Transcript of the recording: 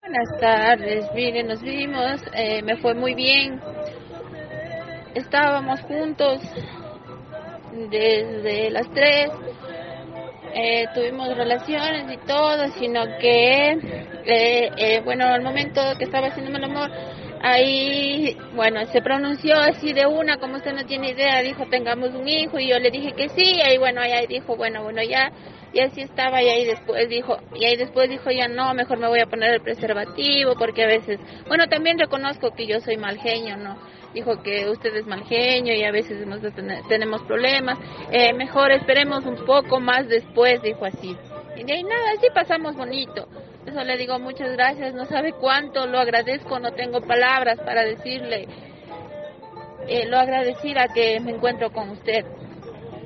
Buenas tardes, miren, nos vimos, me fue muy bien, estábamos juntos desde las 3, tuvimos relaciones y todo, sino que, bueno, al momento que estaba haciéndome el amor, ahí, bueno, se pronunció así de una, como usted no tiene idea, dijo tengamos un hijo, y yo le dije que sí, y bueno, ahí dijo, bueno, ya, y así estaba, y ahí después dijo ya no, mejor me voy a poner el preservativo, porque a veces, bueno, también reconozco que yo soy mal genio, ¿no? Dijo que usted es mal genio y a veces tenemos problemas, mejor esperemos un poco más después, dijo así. Y de ahí nada, así pasamos bonito. Eso le digo muchas gracias, no sabe cuánto lo agradezco, no tengo palabras para decirle lo agradecida que me encuentro con usted.